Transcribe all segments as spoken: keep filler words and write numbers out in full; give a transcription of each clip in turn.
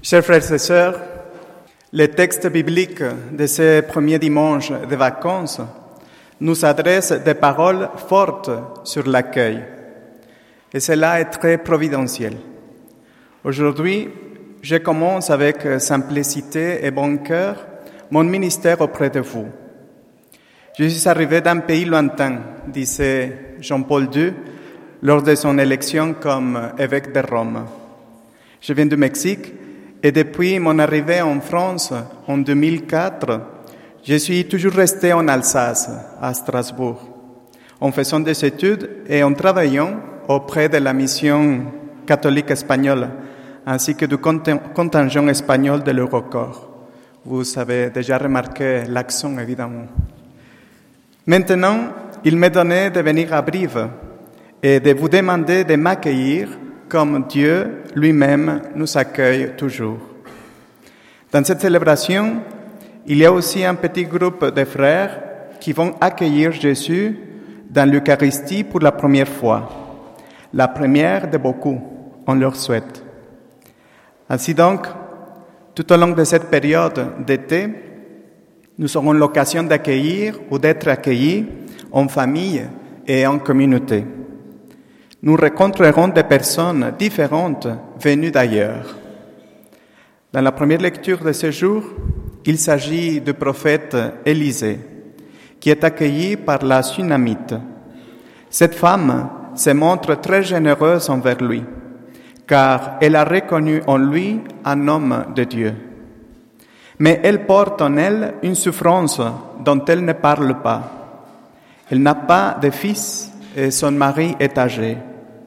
Chers frères et sœurs, les textes bibliques de ce premier dimanche de vacances nous adressent des paroles fortes sur l'accueil. Et cela est très providentiel. Aujourd'hui, je commence avec simplicité et bon cœur mon ministère auprès de vous. Je suis arrivé d'un pays lointain, disait Jean-Paul deux, lors de son élection comme évêque de Rome. Je viens du Mexique et depuis mon arrivée en France en deux mille quatre, je suis toujours resté en Alsace, à Strasbourg, en faisant des études et en travaillant auprès de la mission catholique espagnole, ainsi que du contingent espagnol de l'Eurocorps. Vous avez déjà remarqué l'accent, évidemment. Maintenant, il m'est donné de venir à Brive et de vous demander de m'accueillir comme Dieu lui-même nous accueille toujours. Dans cette célébration, il y a aussi un petit groupe de frères qui vont accueillir Jésus dans l'Eucharistie pour la première fois, la première de beaucoup, on leur souhaite. Ainsi donc, tout au long de cette période d'été, nous aurons l'occasion d'accueillir ou d'être accueillis en famille et en communauté. Nous rencontrerons des personnes différentes venues d'ailleurs. Dans la première lecture de ce jour, il s'agit du prophète Élisée, qui est accueilli par la Sunamite. Cette femme se montre très généreuse envers lui, car elle a reconnu en lui un homme de Dieu. Mais elle porte en elle une souffrance dont elle ne parle pas. Elle n'a pas de fils et son mari est âgé.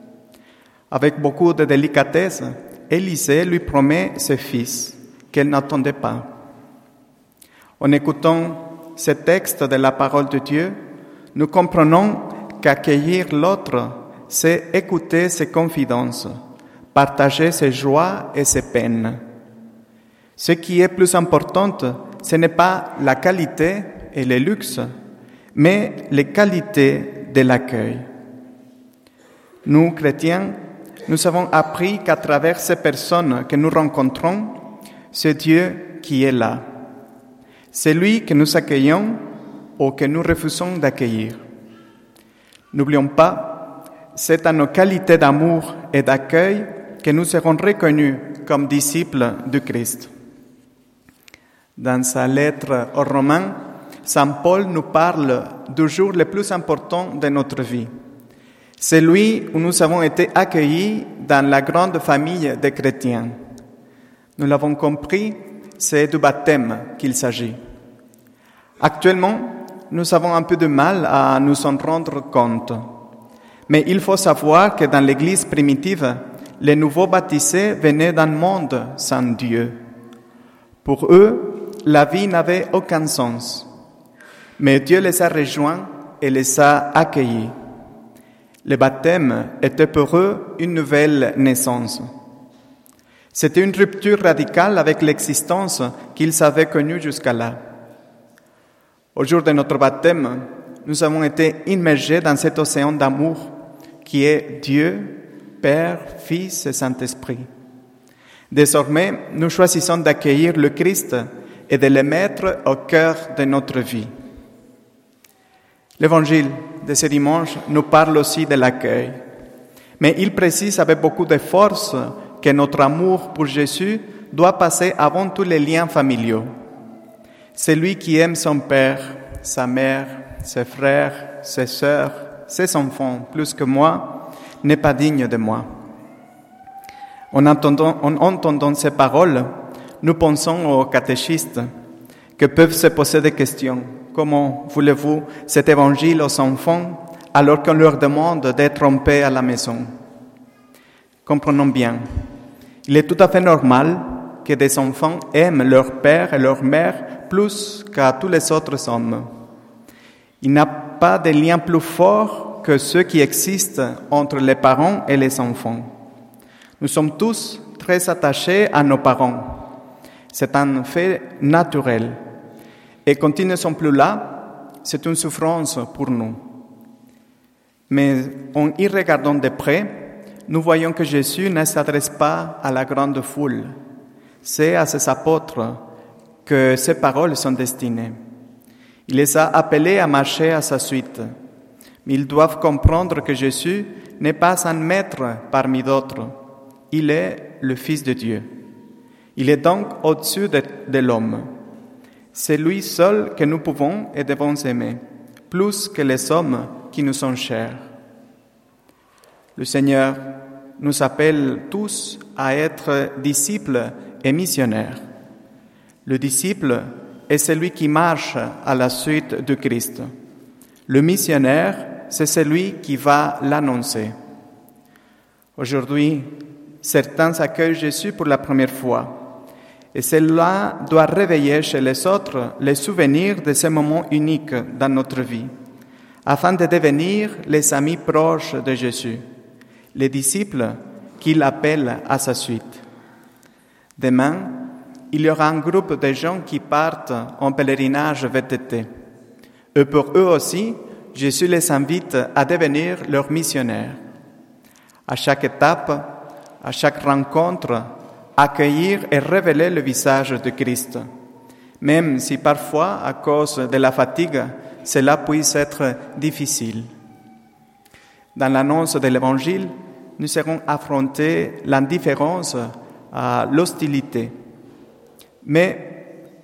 Avec beaucoup de délicatesse, Élisée lui promet ce fils qu'elle n'attendait pas. En écoutant ce texte de la parole de Dieu, nous comprenons qu'accueillir l'autre, c'est écouter ses confidences, partager ses joies et ses peines. Ce qui est plus important, ce n'est pas la qualité et le luxe, mais les qualités de l'accueil. Nous, chrétiens, nous avons appris qu'à travers ces personnes que nous rencontrons, c'est Dieu qui est là. C'est lui que nous accueillons ou que nous refusons d'accueillir. N'oublions pas, c'est à nos qualités d'amour et d'accueil que nous serons reconnus comme disciples du Christ. Dans sa lettre aux Romains, Saint Paul nous parle du jour le plus important de notre vie. C'est lui où nous avons été accueillis dans la grande famille des chrétiens. Nous l'avons compris, c'est du baptême qu'il s'agit. Actuellement, nous avons un peu de mal à nous en rendre compte. Mais il faut savoir que dans l'Église primitive, les nouveaux baptisés venaient d'un monde sans Dieu. Pour eux, la vie n'avait aucun sens. Mais Dieu les a rejoints et les a accueillis. Le baptême était pour eux une nouvelle naissance. C'était une rupture radicale avec l'existence qu'ils avaient connue jusqu'à là. Au jour de notre baptême, nous avons été immergés dans cet océan d'amour qui est Dieu, Père, Fils et Saint-Esprit. Désormais, nous choisissons d'accueillir le Christ et de le mettre au cœur de notre vie. L'évangile de ce dimanche nous parle aussi de l'accueil, mais il précise avec beaucoup de force que notre amour pour Jésus doit passer avant tous les liens familiaux. Celui qui aime son père, sa mère, ses frères, ses sœurs, ses enfants plus que moi, n'est pas digne de moi. En entendant, en entendant ces paroles, nous pensons aux catéchistes qui peuvent se poser des questions. Comment voulez-vous cet évangile aux enfants alors qu'on leur demande d'être trompés à la maison? Comprenons bien, il est tout à fait normal que des enfants aiment leur père et leur mère plus qu'à tous les autres hommes. Il n'y a pas de lien plus fort que ceux qui existent entre les parents et les enfants. Nous sommes tous très attachés à nos parents. C'est un fait naturel. Et quand ils ne sont plus là, c'est une souffrance pour nous. Mais en y regardant de près, nous voyons que Jésus ne s'adresse pas à la grande foule. c'est à ses apôtres que ces paroles sont destinées. Il les a appelés à marcher à sa suite. Mais ils doivent comprendre que Jésus n'est pas un maître parmi d'autres. Il est le Fils de Dieu. Il est donc au-dessus de, de l'homme. C'est lui seul que nous pouvons et devons aimer, plus que les hommes qui nous sont chers. Le Seigneur nous appelle tous à être disciples et missionnaires. Le disciple est celui qui marche à la suite de Christ. Le missionnaire, c'est celui qui va l'annoncer. Aujourd'hui, certains accueillent Jésus pour la première fois. Et cela doit réveiller chez les autres les souvenirs de ces moments uniques dans notre vie, afin de devenir les amis proches de Jésus, les disciples qu'il appelle à sa suite. Demain, il y aura un groupe de gens qui partent en pèlerinage V T T. Et pour eux aussi, Jésus les invite à devenir leurs missionnaires. À chaque étape, à chaque rencontre, accueillir et révéler le visage de Christ, même si parfois, à cause de la fatigue, cela puisse être difficile. Dans l'annonce de l'Évangile, nous serons affrontés l'indifférence à l'hostilité, mais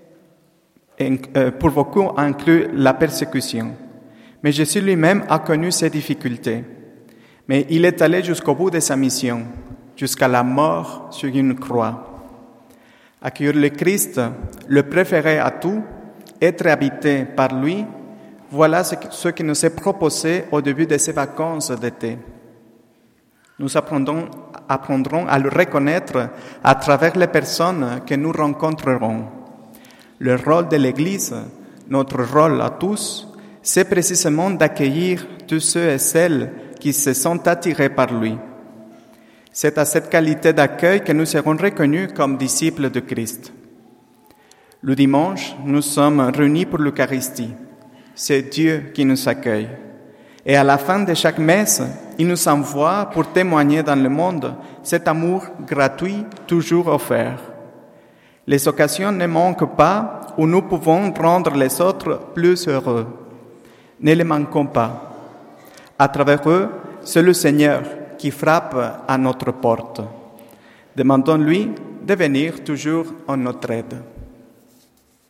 pour beaucoup inclut la persécution. Mais Jésus lui-même a connu ces difficultés, mais il est allé jusqu'au bout de sa mission, jusqu'à la mort sur une croix. Accueillir le Christ, le préféré à tout, être habité par lui, voilà ce qui nous est proposé au début de ces vacances d'été. Nous apprendrons, apprendrons à le reconnaître à travers les personnes que nous rencontrerons. Le rôle de l'Église, notre rôle à tous, c'est précisément d'accueillir tous ceux et celles qui se sont attirés par lui. C'est à cette qualité d'accueil que nous serons reconnus comme disciples de Christ. Le dimanche, nous sommes réunis pour l'Eucharistie. C'est Dieu qui nous accueille. Et à la fin de chaque messe, il nous envoie pour témoigner dans le monde cet amour gratuit toujours offert. Les occasions ne manquent pas où nous pouvons rendre les autres plus heureux. Ne les manquons pas. À travers eux, c'est le Seigneur qui frappe à notre porte. Demandons-lui de venir toujours en notre aide.